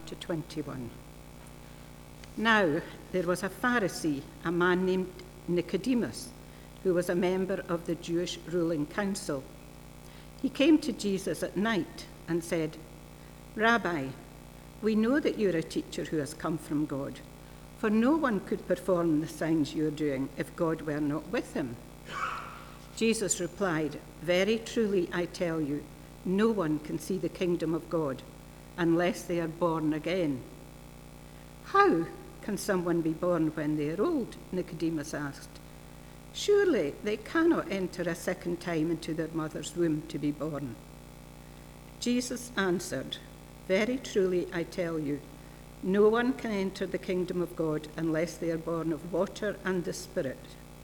to 21. Now there was a Pharisee, a man named Nicodemus, who was a member of the Jewish ruling council. He came to Jesus at night and said, "Rabbi, we know that you're a teacher who has come from God, for no one could perform the signs you're doing if God were not with him." Jesus replied, "Very truly I tell you, no one can see the kingdom of God unless they are born again." "How can someone be born when they are old?" Nicodemus asked. "Surely they cannot enter a second time into their mother's womb to be born." Jesus answered, "Very truly I tell you, no one can enter the kingdom of God unless they are born of water and the Spirit.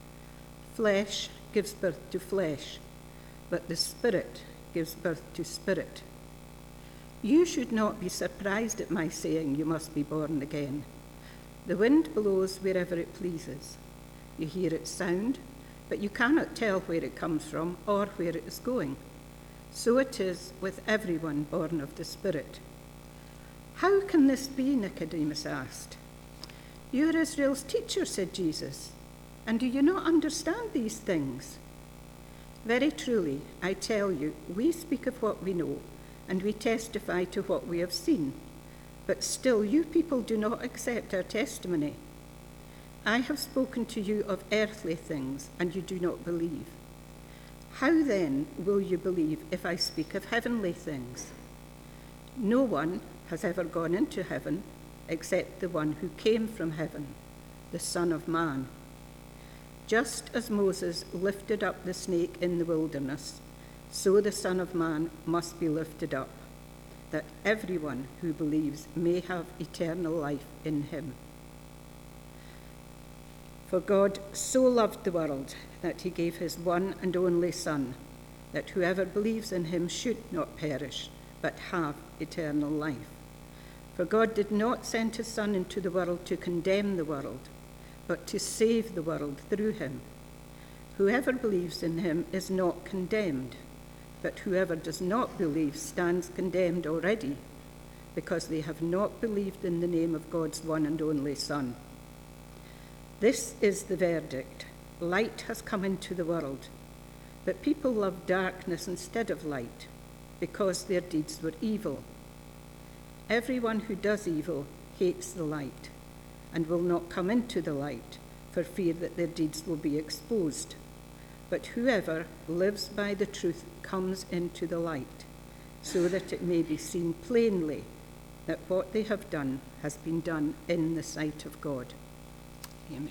Flesh gives birth to flesh, but the Spirit gives birth to spirit. You should not be surprised at my saying you must be born again. The wind blows wherever it pleases. You hear its sound, but you cannot tell where it comes from or where it is going. So it is with everyone born of the Spirit." "How can this be?" Nicodemus asked. "You are Israel's teacher," said Jesus, "and do you not understand these things? Very truly, I tell you, we speak of what we know, and we testify to what we have seen, but still you people do not accept our testimony. I have spoken to you of earthly things, and you do not believe. How then will you believe if I speak of heavenly things? No one has ever gone into heaven except the one who came from heaven, the Son of Man. Just as Moses lifted up the snake in the wilderness, so the Son of Man must be lifted up, that everyone who believes may have eternal life in him. For God so loved the world that he gave his one and only Son, that whoever believes in him should not perish, but have eternal life. For God did not send his Son into the world to condemn the world, but to save the world through him. Whoever believes in him is not condemned, but whoever does not believe stands condemned already, because they have not believed in the name of God's one and only Son. This is the verdict. Light has come into the world, but people love darkness instead of light, because their deeds were evil. Everyone who does evil hates the light, and will not come into the light, for fear that their deeds will be exposed. But whoever lives by the truth comes into the light, so that it may be seen plainly that what they have done has been done in the sight of God. Amen.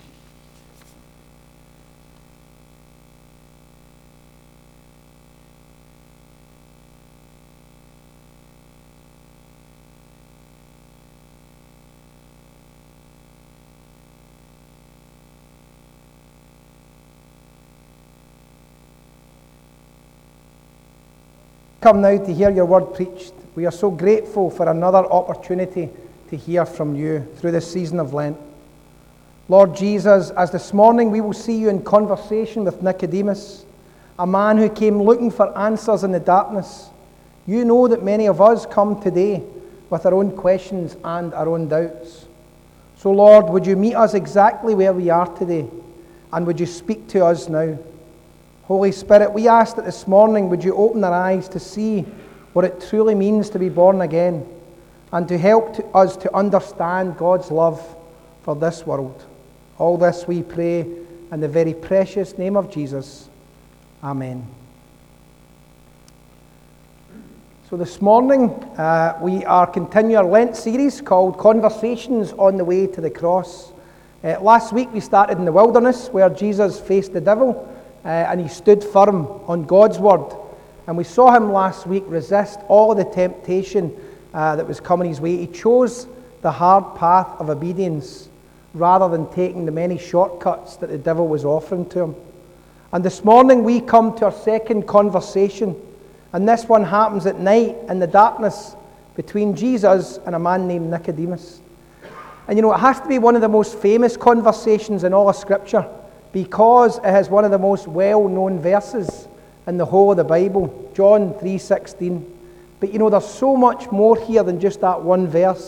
Come now to hear your word preached. We are so grateful for another opportunity to hear from you through this season of Lent. Lord Jesus, as this morning we will see you in conversation with Nicodemus, a man who came looking for answers in the darkness. You know that many of us come today with our own questions and our own doubts. So Lord, would you meet us exactly where we are today, and would you speak to us now? Holy Spirit, we ask that this morning would you open our eyes to see what it truly means to be born again, and to help us to understand God's love for this world. All this we pray in the very precious name of Jesus. Amen. So this morning we are continuing our Lent series called Conversations on the Way to the Cross. Last week we started in the wilderness where Jesus faced the devil and he stood firm on God's word. And we saw him last week resist all the temptation that was coming his way. He chose the hard path of obedience rather than taking the many shortcuts that the devil was offering to him. And this morning we come to our second conversation, and this one happens at night in the darkness between Jesus and a man named Nicodemus. And you know, it has to be one of the most famous conversations in all of Scripture, because it has one of the most well-known verses in the whole of the Bible, John 3:16. But you know, there's so much more here than just that one verse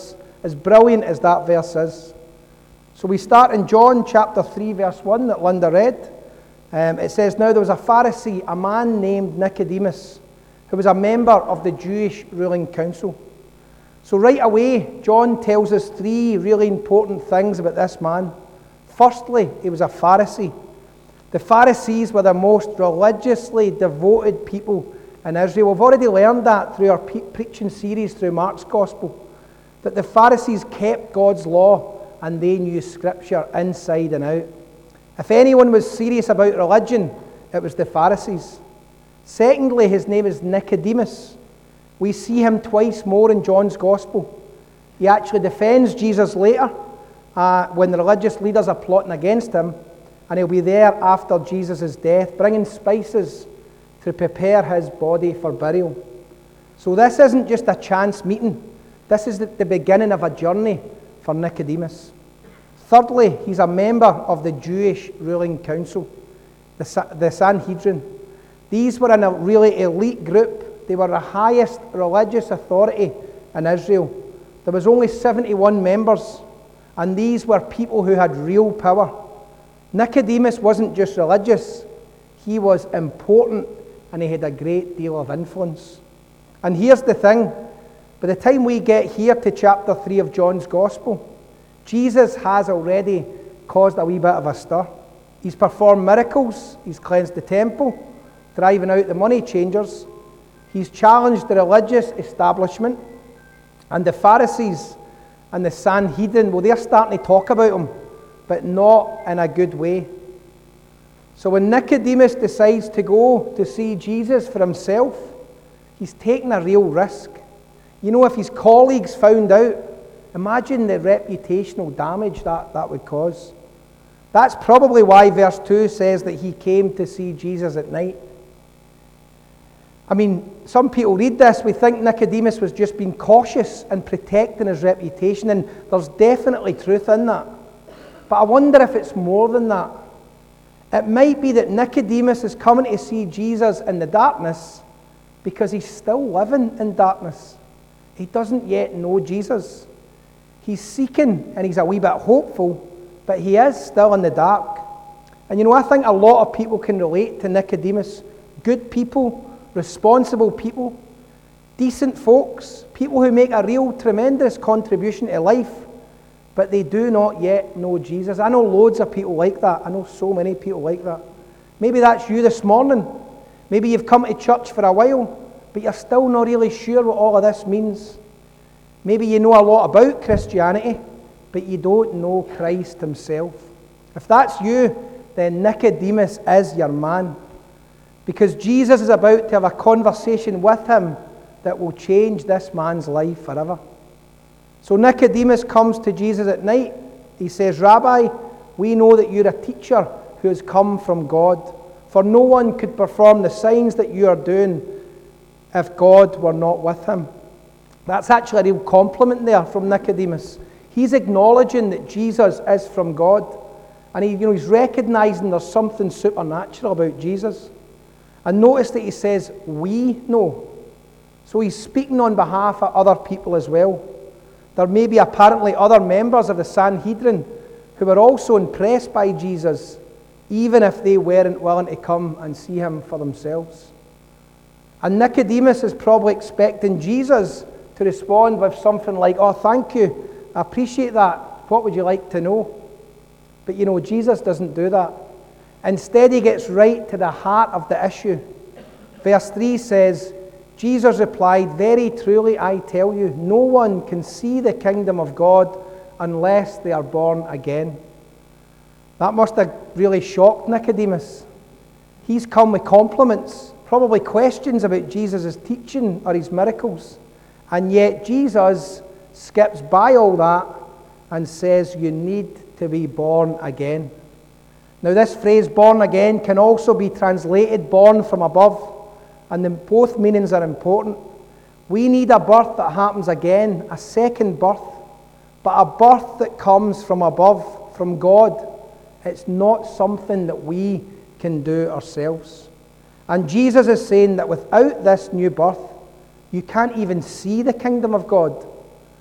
as brilliant as that verse is. So we start in John chapter 3, verse 1 that Linda read. It says, "Now there was a Pharisee, a man named Nicodemus, who was a member of the Jewish ruling council." So right away, John tells us three really important things about this man. Firstly, he was a Pharisee. The Pharisees were the most religiously devoted people in Israel. We've already learned that through our preaching series through Mark's Gospel, that the Pharisees kept God's law and they knew Scripture inside and out. If anyone was serious about religion, it was the Pharisees. Secondly, his name is Nicodemus. We see him twice more in John's Gospel. He actually defends Jesus later when the religious leaders are plotting against him, and he'll be there after Jesus' death, bringing spices to prepare his body for burial. So this isn't just a chance meeting. This is the beginning of a journey for Nicodemus. Thirdly, he's a member of the Jewish ruling council, the Sanhedrin. These were in a really elite group. They were the highest religious authority in Israel. There was only 71 members, and these were people who had real power. Nicodemus wasn't just religious, he was important, and he had a great deal of influence. And here's the thing, by the time we get here to chapter 3 of John's Gospel, Jesus has already caused a wee bit of a stir. He's performed miracles, he's cleansed the temple, driving out the money changers. He's challenged the religious establishment, and the Pharisees and the Sanhedrin, well, they're starting to talk about him, but not in a good way. So when Nicodemus decides to go to see Jesus for himself, he's taking a real risk. You know, if his colleagues found out, imagine the reputational damage that would cause. That's probably why verse 2 says that he came to see Jesus at night. I mean, some people read this, we think Nicodemus was just being cautious and protecting his reputation, and there's definitely truth in that. But I wonder if it's more than that. It might be that Nicodemus is coming to see Jesus in the darkness because he's still living in darkness. He doesn't yet know Jesus. He's seeking and he's a wee bit hopeful, but he is still in the dark. And you know, I think a lot of people can relate to Nicodemus. Good people, responsible people, decent folks, people who make a real tremendous contribution to life, but they do not yet know Jesus. I know loads of people like that. I know so many people like that. Maybe that's you this morning. Maybe you've come to church for a while, but you're still not really sure what all of this means. Maybe you know a lot about Christianity, but you don't know Christ himself. If that's you, then Nicodemus is your man, because Jesus is about to have a conversation with him that will change this man's life forever. So Nicodemus comes to Jesus at night. He says, "Rabbi, we know that you're a teacher who has come from God, for no one could perform the signs that you are doing if God were not with him." That's actually a real compliment there from Nicodemus. He's acknowledging that Jesus is from God, and he's recognizing there's something supernatural about Jesus. And notice that he says, "We know." So he's speaking on behalf of other people as well. There may be apparently other members of the Sanhedrin who were also impressed by Jesus, even if they weren't willing to come and see him for themselves. And Nicodemus is probably expecting Jesus to respond with something like, "Oh, thank you, I appreciate that. What would you like to know?" But you know, Jesus doesn't do that. Instead, he gets right to the heart of the issue. Verse 3 says, Jesus replied, "Very truly I tell you, no one can see the kingdom of God unless they are born again." That must have really shocked Nicodemus. He's come with compliments, probably questions about Jesus' teaching or his miracles. And yet Jesus skips by all that and says, "You need to be born again." Now this phrase, born again, can also be translated born from above. And both meanings are important. We need a birth that happens again, a second birth, but a birth that comes from above, from God. It's not something that we can do ourselves. And Jesus is saying that without this new birth, you can't even see the kingdom of God.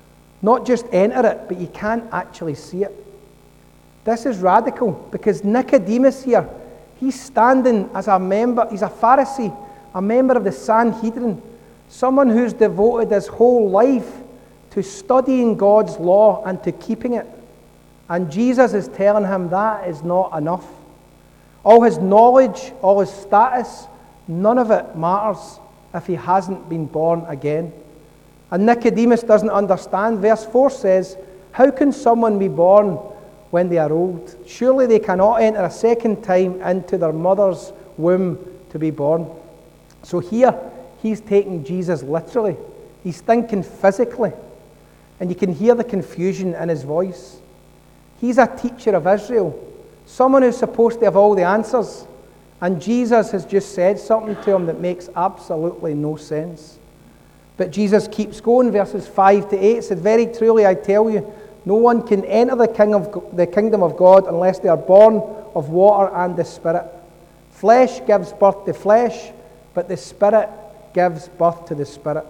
Not just enter it, but you can't actually see it. This is radical because Nicodemus here, he's standing as a member, he's a Pharisee, a member of the Sanhedrin, someone who's devoted his whole life to studying God's law and to keeping it. And Jesus is telling him that is not enough. All his knowledge, all his status, none of it matters if he hasn't been born again. And Nicodemus doesn't understand. Verse 4 says, how can someone be born when they are old? Surely they cannot enter a second time into their mother's womb to be born. So here, he's taking Jesus literally. He's thinking physically. And you can hear the confusion in his voice. He's a teacher of Israel, someone who's supposed to have all the answers. And Jesus has just said something to him that makes absolutely no sense. But Jesus keeps going, verses 5 to 8 said, very truly I tell you, no one can enter the kingdom of God unless they are born of water and the Spirit. Flesh gives birth to flesh, but the Spirit gives birth to the Spirit.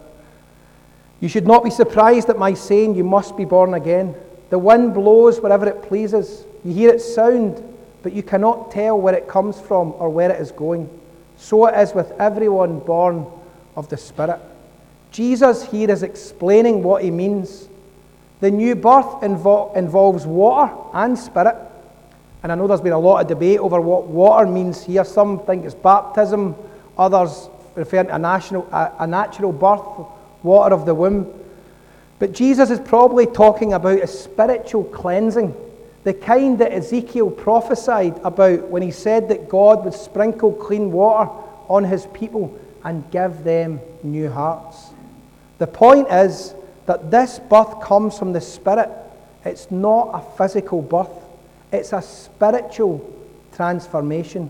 You should not be surprised at my saying you must be born again. The wind blows wherever it pleases. You hear its sound, but you cannot tell where it comes from or where it is going. So it is with everyone born of the Spirit. Jesus here is explaining what he means. The new birth involves water and Spirit. And I know there's been a lot of debate over what water means here. Some think it's baptism, others refer to a natural birth, water of the womb. But Jesus is probably talking about a spiritual cleansing, the kind that Ezekiel prophesied about when he said that God would sprinkle clean water on his people and give them new hearts. The point is that this birth comes from the Spirit. It's not a physical birth. It's a spiritual transformation.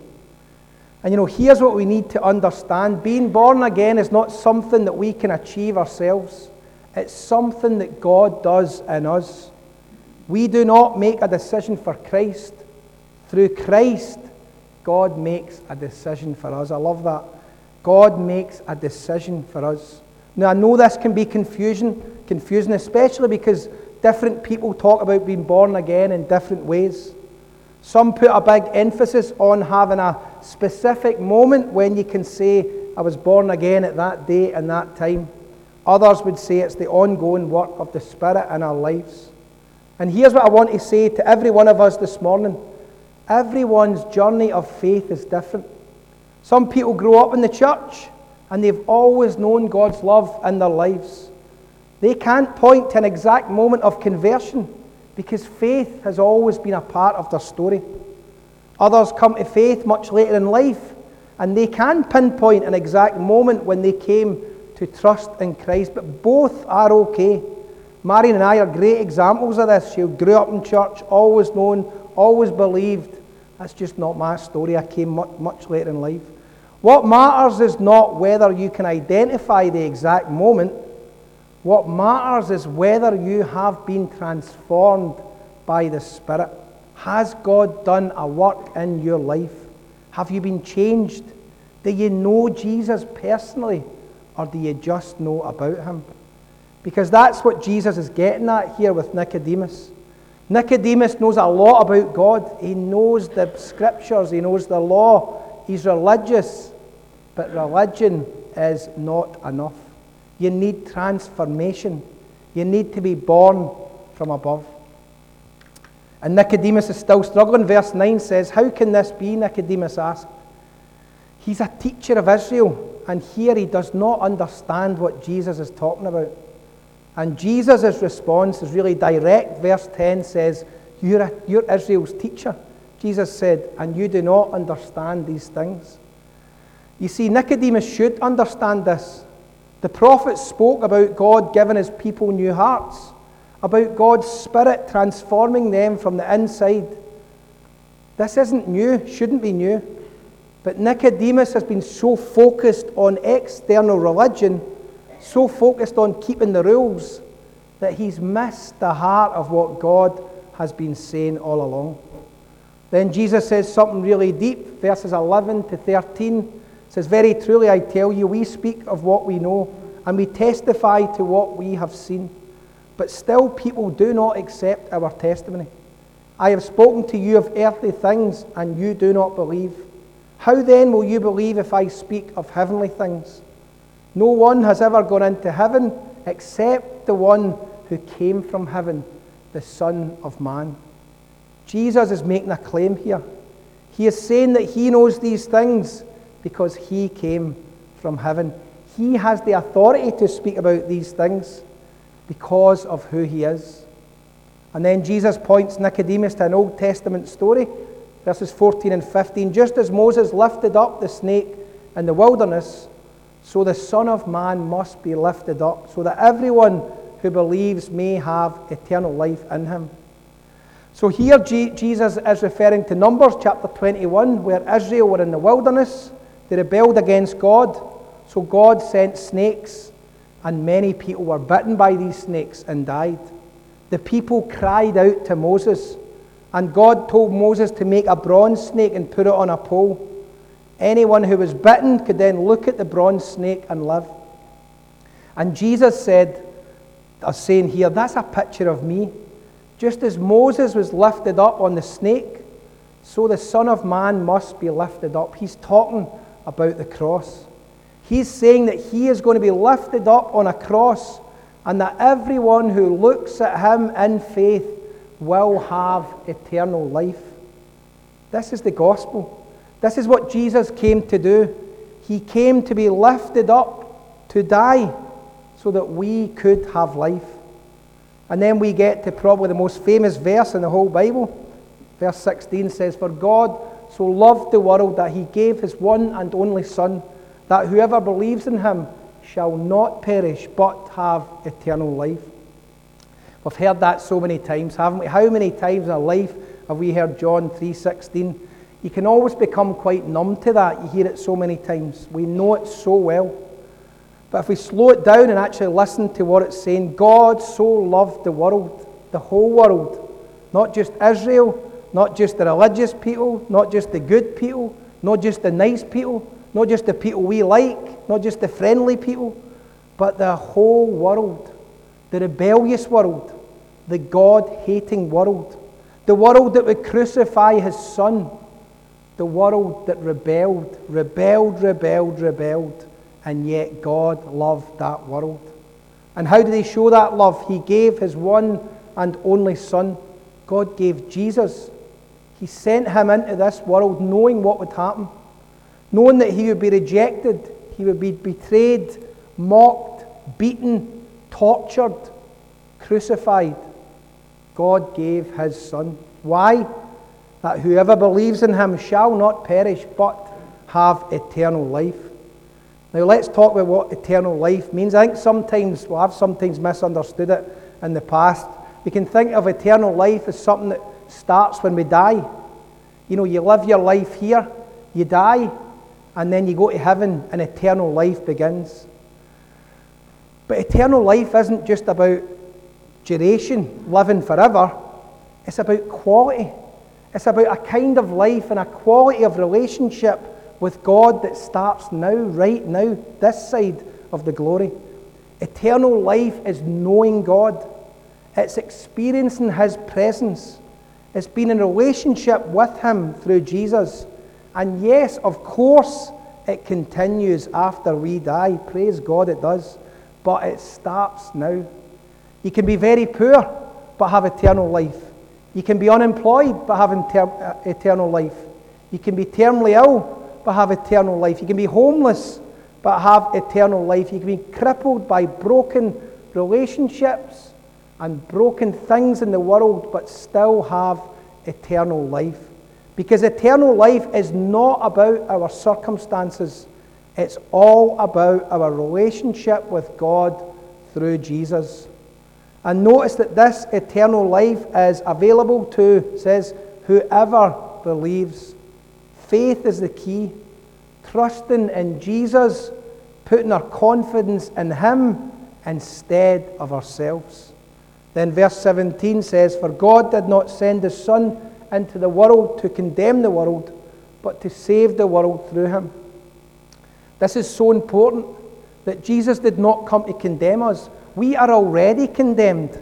And here's what we need to understand. Being born again is not something that we can achieve ourselves. It's something that God does in us. We do not make a decision for Christ. Through Christ, God makes a decision for us. I love that. God makes a decision for us. Now, I know this can be confusing, especially because different people talk about being born again in different ways. Some put a big emphasis on having a specific moment when you can say, I was born again at that date and that time. Others would say it's the ongoing work of the Spirit in our lives. And here's what I want to say to every one of us this morning. Everyone's journey of faith is different. Some people grow up in the church and they've always known God's love in their lives. They can't point to an exact moment of conversion because faith has always been a part of their story. Others come to faith much later in life and they can pinpoint an exact moment when they came to trust in Christ, but both are okay. Marion and I are great examples of this. She grew up in church, always known, always believed. That's just not my story. I came much later in life. What matters is not whether you can identify the exact moment. What matters is whether you have been transformed by the Spirit. Has God done a work in your life? Have you been changed? Do you know Jesus personally? Or do you just know about him? Because that's what Jesus is getting at here with Nicodemus. Nicodemus knows a lot about God. He knows the scriptures. He knows the law. He's religious. But religion is not enough. You need transformation. You need to be born from above. And Nicodemus is still struggling. Verse 9 says, how can this be? Nicodemus asked. He's a teacher of Israel. And here he does not understand what Jesus is talking about. And Jesus' response is really direct. Verse 10 says, you're Israel's teacher. Jesus said, and you do not understand these things. You see, Nicodemus should understand this. The prophets spoke about God giving his people new hearts, about God's Spirit transforming them from the inside. This isn't new, shouldn't be new. But Nicodemus has been so focused on external religion, so focused on keeping the rules, that he's missed the heart of what God has been saying all along. Then Jesus says something really deep, verses 11 to 13. Says, very truly I tell you, we speak of what we know, and we testify to what we have seen. but still people do not accept our testimony. I have spoken to you of earthly things, and you do not believe. How then will you believe if I speak of heavenly things? No one has ever gone into heaven except the one who came from heaven, the Son of Man. Jesus is making a claim here. He is saying that he knows these things because he came from heaven. He has the authority to speak about these things because of who he is. And then Jesus points Nicodemus to an Old Testament story, verses 14 and 15. Just as Moses lifted up the snake in the wilderness, so the Son of Man must be lifted up, so that everyone who believes may have eternal life in him. So here Jesus is referring to Numbers chapter 21, where Israel were in the wilderness. They rebelled against God, so God sent snakes, and many people were bitten by these snakes and died. The people cried out to Moses, and God told Moses to make a bronze snake and put it on a pole. Anyone who was bitten could then look at the bronze snake and live. And Jesus saying here, that's a picture of me. Just as Moses was lifted up on the snake, so the Son of Man must be lifted up. He's talking about the cross. He's saying that he is going to be lifted up on a cross, and that everyone who looks at him in faith will have eternal life. This is the gospel. This is what Jesus came to do. He came to be lifted up, to die, so that we could have life. And then we get to probably the most famous verse in the whole Bible. Verse 16 says, "For God so loved the world that he gave his one and only Son, that whoever believes in him shall not perish, but have eternal life." We've heard that so many times, haven't we? How many times in our life have we heard John 3:16? You can always become quite numb to that. You hear it so many times. We know it so well. But if we slow it down and actually listen to what it's saying, God so loved the world, the whole world, not just Israel, not just the religious people, not just the good people, not just the nice people, not just the people we like, not just the friendly people, but the whole world, the rebellious world, the God-hating world, the world that would crucify his Son, the world that rebelled, and yet God loved that world. And how did he show that love? He gave his one and only Son. God gave Jesus. He sent him into this world knowing what would happen, knowing that he would be rejected, he would be betrayed, mocked, beaten, tortured, crucified. God gave his Son. Why? That whoever believes in him shall not perish, but have eternal life. Now let's talk about what eternal life means. I think I've sometimes misunderstood it in the past. We can think of eternal life as something that starts when we die. You know, you live your life here, you die, and then you go to heaven and eternal life begins. But eternal life isn't just about duration, living forever. It's about quality. It's about a kind of life and a quality of relationship with God that starts now, right now, this side of the glory. Eternal life is knowing God. It's experiencing his presence. It's being in relationship with him through Jesus. And yes, of course, it continues after we die. Praise God, it does. But it starts now. You can be very poor, but have eternal life. You can be unemployed, but have eternal life. You can be terminally ill, but have eternal life. You can be homeless, but have eternal life. You can be crippled by broken relationships and broken things in the world, but still have eternal life. Because eternal life is not about our circumstances. It's all about our relationship with God through Jesus. And notice that this eternal life is available to, it says, whoever believes. Faith is the key. Trusting in Jesus, putting our confidence in him instead of ourselves. Then verse 17 says, "For God did not send his Son into the world to condemn the world, but to save the world through him." This is so important, that Jesus did not come to condemn us. We are already condemned.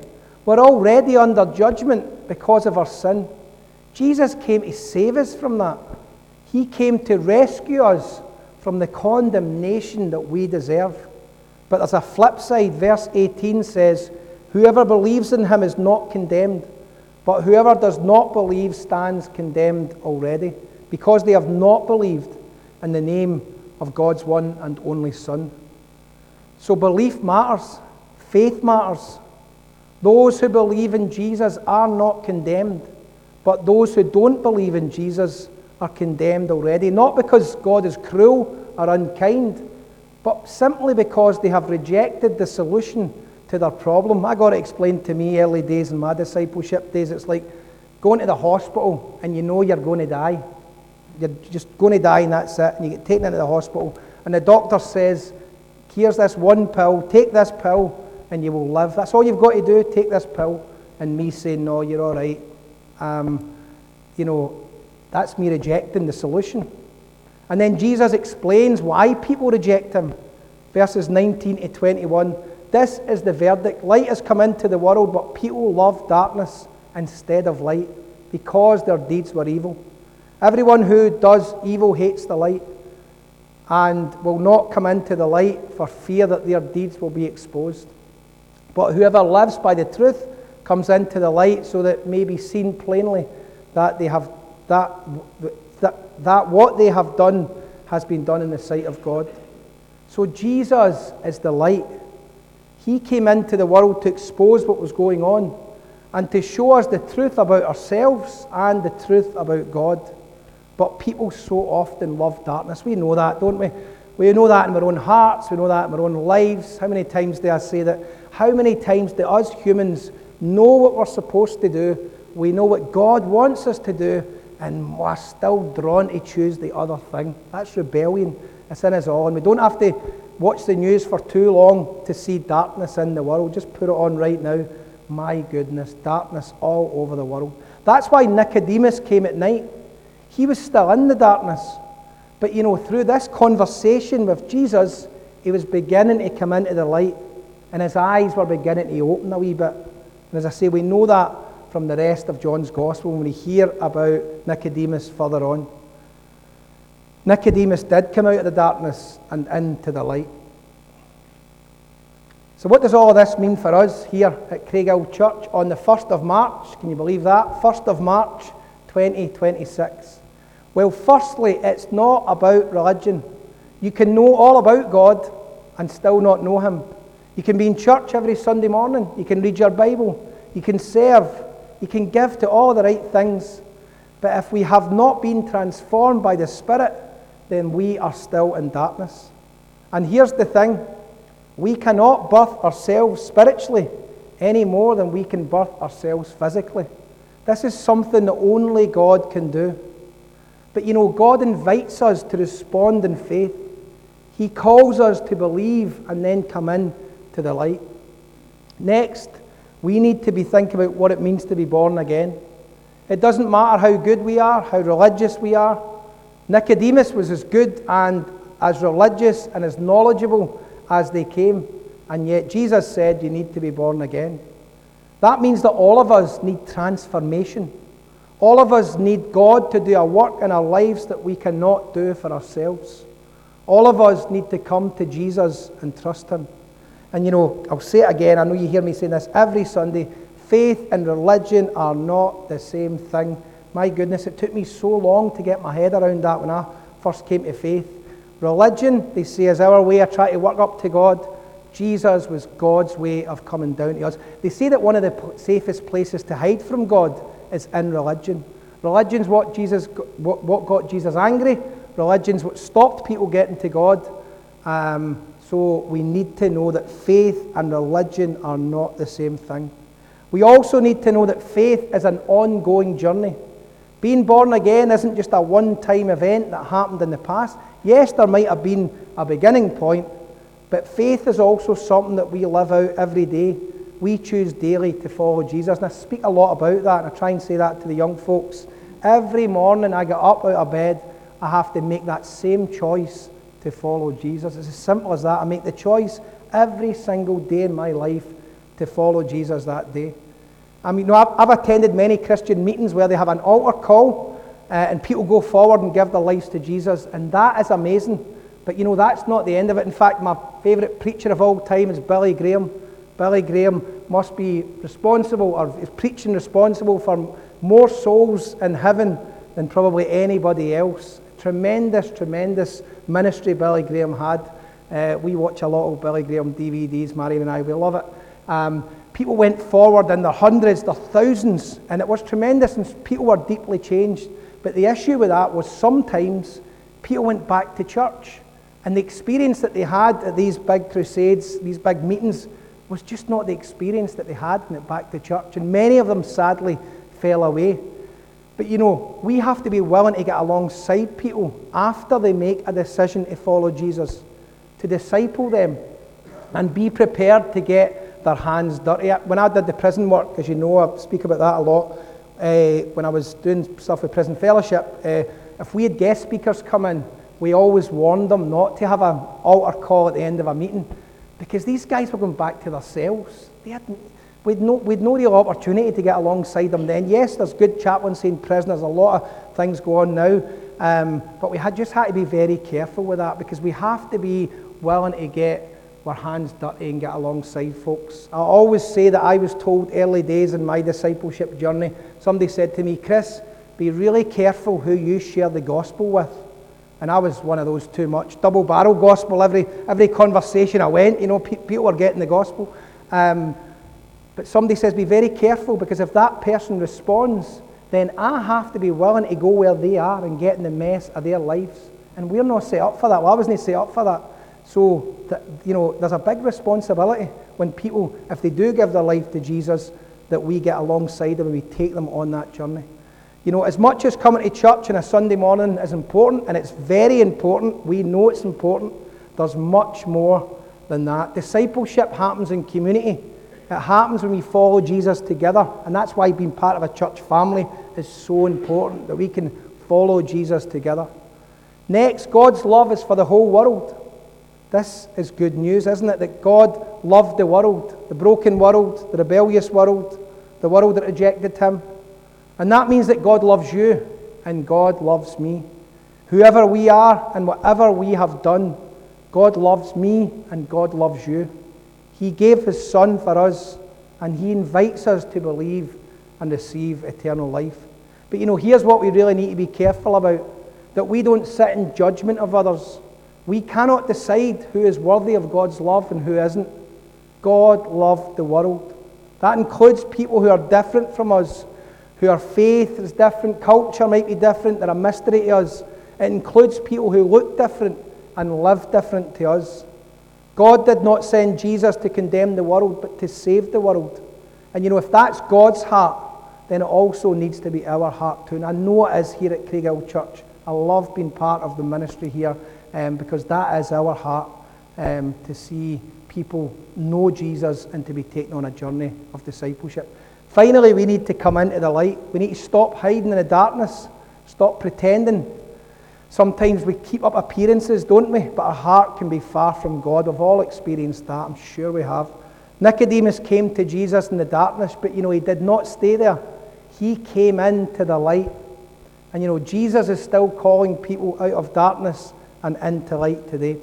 We're already under judgment because of our sin. Jesus came to save us from that. He came to rescue us from the condemnation that we deserve. But there's a flip side. Verse 18 says, whoever believes in him is not condemned, but whoever does not believe stands condemned already, because they have not believed in the name of God's one and only Son. So belief matters. Faith matters. Those who believe in Jesus are not condemned, but those who don't believe in Jesus are condemned already, not because God is cruel or unkind, but simply because they have rejected the solution to their problem. I got it explained to me early days in my discipleship days. It's like going to the hospital and you know you're going to die. You're just going to die and that's it. And you get taken into the hospital and the doctor says, here's this one pill, take this pill and you will live. That's all you've got to do, take this pill. And me saying, no, you're all right. That's me rejecting the solution. And then Jesus explains why people reject him. Verses 19 to 21. This is the verdict. Light has come into the world, but people love darkness instead of light because their deeds were evil. Everyone who does evil hates the light and will not come into the light for fear that their deeds will be exposed. But whoever lives by the truth comes into the light so that it may be seen plainly that they have that what they have done has been done in the sight of God. So Jesus is the light. He came into the world to expose what was going on and to show us the truth about ourselves and the truth about God. But people so often love darkness. We know that, don't we? We know that in our own hearts. We know that in our own lives. How many times do I say that? How many times do us humans know what we're supposed to do? We know what God wants us to do, and we're still drawn to choose the other thing. That's rebellion. It's in us all. And we don't have to watch the news for too long to see darkness in the world. Just put it on right now. My goodness, darkness all over the world. That's why Nicodemus came at night. He was still in the darkness. But through this conversation with Jesus, he was beginning to come into the light. And his eyes were beginning to open a wee bit. And as I say, we know that from the rest of John's Gospel when we hear about Nicodemus further on. Nicodemus did come out of the darkness and into the light. So what does all of this mean for us here at Craighill Church on the 1st of March? Can you believe that? 1st of March, 2026. Well, firstly, it's not about religion. You can know all about God and still not know him. You can be in church every Sunday morning. You can read your Bible. You can serve. You can give to all the right things. But if we have not been transformed by the Spirit, then we are still in darkness. And here's the thing. We cannot birth ourselves spiritually any more than we can birth ourselves physically. This is something that only God can do. But God invites us to respond in faith. He calls us to believe and then come in to the light. Next, we need to be thinking about what it means to be born again. It doesn't matter how good we are, how religious we are. Nicodemus was as good and as religious and as knowledgeable as they came. And yet Jesus said you need to be born again. That means that all of us need transformation. All of us need God to do a work in our lives that we cannot do for ourselves. All of us need to come to Jesus and trust him. And I'll say it again, I know you hear me saying this every Sunday, faith and religion are not the same thing. My goodness, it took me so long to get my head around that when I first came to faith. Religion, they say, is our way of trying to work up to God. Jesus was God's way of coming down to us. They say that one of the safest places to hide from God is in religion. Religion's what got Jesus angry. Religion's what stopped people getting to God. So we need to know that faith and religion are not the same thing. We also need to know that faith is an ongoing journey. Being born again isn't just a one-time event that happened in the past. Yes, there might have been a beginning point, but faith is also something that we live out every day. We choose daily to follow Jesus. And I speak a lot about that, and I try and say that to the young folks. Every morning I get up out of bed, I have to make that same choice to follow Jesus. It's as simple as that. I make the choice every single day in my life to follow Jesus that day. I mean, I've attended many Christian meetings where they have an altar call and people go forward and give their lives to Jesus, and that is amazing. But that's not the end of it. In fact, my favourite preacher of all time is Billy Graham. Billy Graham must be responsible, or is preaching responsible for more souls in heaven than probably anybody else. Tremendous, tremendous ministry Billy Graham had. We watch a lot of Billy Graham DVDs, Marion and I, we love it. People went forward in their hundreds, their thousands, and it was tremendous, and people were deeply changed. But the issue with that was sometimes people went back to church, and the experience that they had at these big crusades, these big meetings, was just not the experience that they had when it back to church, and many of them sadly fell away. But we have to be willing to get alongside people after they make a decision to follow Jesus, to disciple them, and be prepared to get their hands dirty. When I did the prison work, as you know, I speak about that a lot, when I was doing stuff with Prison Fellowship, if we had guest speakers come in, we always warned them not to have an altar call at the end of a meeting, because these guys were going back to their cells. We'd no real opportunity to get alongside them then. Yes, there's good chaplaincy in prison, there's a lot of things go on now, but we just had to be very careful with that, because we have to be willing to get our hands dirty and get alongside folks. I always say that I was told early days in my discipleship journey, somebody said to me, Chris, be really careful who you share the gospel with. And I was one of those too much. Double-barrel gospel, every conversation I went, people were getting the gospel. But somebody says, be very careful, because if that person responds, then I have to be willing to go where they are and get in the mess of their lives. And we're not set up for that. Well, I wasn't set up for that. So, there's a big responsibility when people, if they do give their life to Jesus, that we get alongside them and we take them on that journey. As much as coming to church on a Sunday morning is important, and it's very important, we know it's important, there's much more than that. Discipleship happens in community. It happens when we follow Jesus together, and that's why being part of a church family is so important, that we can follow Jesus together. Next, God's love is for the whole world. This is good news, isn't it? That God loved the world, the broken world, the rebellious world, the world that rejected Him. And that means that God loves you and God loves me. Whoever we are and whatever we have done, God loves me and God loves you. He gave His Son for us, and He invites us to believe and receive eternal life. But here's what we really need to be careful about, that we don't sit in judgment of others. We cannot decide who is worthy of God's love and who isn't. God loved the world. That includes people who are different from us, whose faith is different, culture might be different, they're a mystery to us. It includes people who look different and live different to us. God did not send Jesus to condemn the world, but to save the world. And if that's God's heart, then it also needs to be our heart too. And I know it is here at Craighill Church. I love being part of the ministry here, because that is our heart, to see people know Jesus and to be taken on a journey of discipleship. Finally, we need to come into the light. We need to stop hiding in the darkness, stop pretending. Sometimes we keep up appearances, don't we? But our heart can be far from God. We've all experienced that, I'm sure we have. Nicodemus came to Jesus in the darkness, but he did not stay there. He came into the light. And Jesus is still calling people out of darkness and into light today.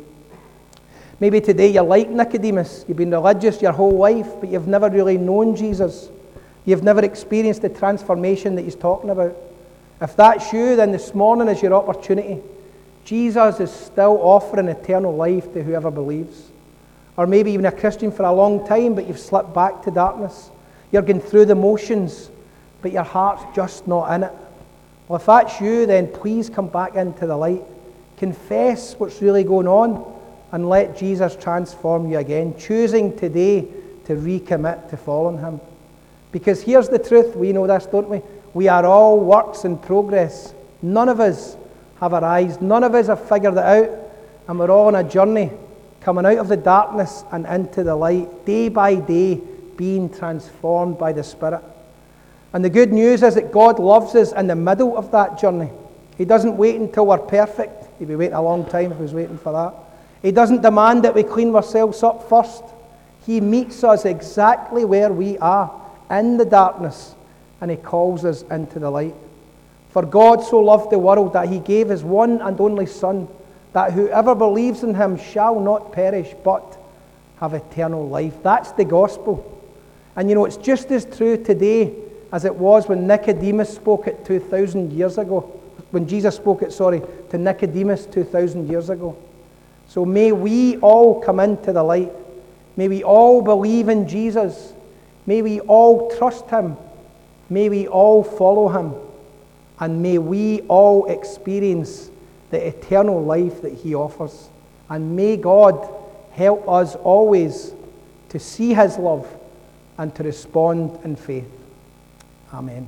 Maybe today you're like Nicodemus. You've been religious your whole life, but you've never really known Jesus. You've never experienced the transformation that He's talking about. If that's you, then this morning is your opportunity. Jesus is still offering eternal life to whoever believes. Or maybe you've been a Christian for a long time, but you've slipped back to darkness. You're going through the motions, but your heart's just not in it. Well, if that's you, then please come back into the light. Confess what's really going on and let Jesus transform you again, choosing today to recommit to following Him. Because here's the truth, we know this, don't we? We are all works in progress. None of us have arrived. None of us have figured it out. And we're all on a journey, coming out of the darkness and into the light, day by day, being transformed by the Spirit. And the good news is that God loves us in the middle of that journey. He doesn't wait until we're perfect. He'd be waiting a long time if He was waiting for that. He doesn't demand that we clean ourselves up first. He meets us exactly where we are, in the darkness, and he calls us into the light. For God so loved the world that he gave his one and only Son, that whoever believes in him shall not perish, but have eternal life. That's the gospel. And you know, it's just as true today as it was when Nicodemus spoke it 2,000 years ago. When Jesus spoke it, to Nicodemus 2,000 years ago. So may we all come into the light. May we all believe in Jesus. May we all trust him. May we all follow him. And may we all experience the eternal life that he offers. And may God help us always to see his love and to respond in faith. Amen.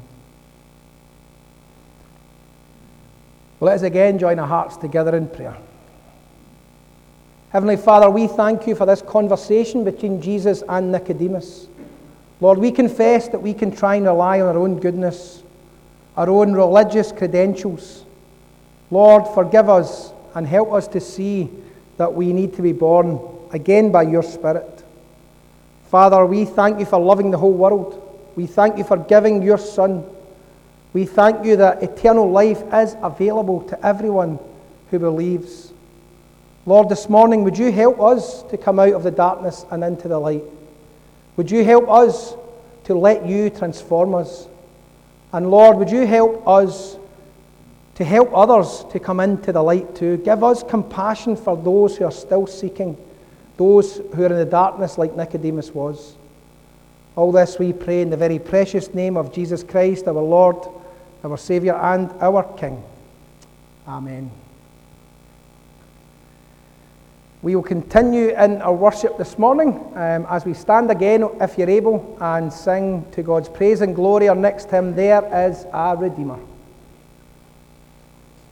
Well, let us again join our hearts together in prayer. Heavenly Father, we thank you for this conversation between Jesus and Nicodemus. Lord, we confess that we can try and rely on our own goodness, our own religious credentials. Lord, forgive us and help us to see that we need to be born again by your Spirit. Father, we thank you for loving the whole world. We thank you for giving your Son. We thank you that eternal life is available to everyone who believes. Lord, this morning, would you help us to come out of the darkness and into the light? Would you help us to let you transform us? And Lord, would you help us to help others to come into the light too? Give us compassion for those who are still seeking, those who are in the darkness like Nicodemus was. All this we pray in the very precious name of Jesus Christ, our Lord, our Saviour, and our King. Amen. We will continue in our worship this morning as we stand again, if you're able, and sing to God's praise and glory. Our next hymn there is Our Redeemer.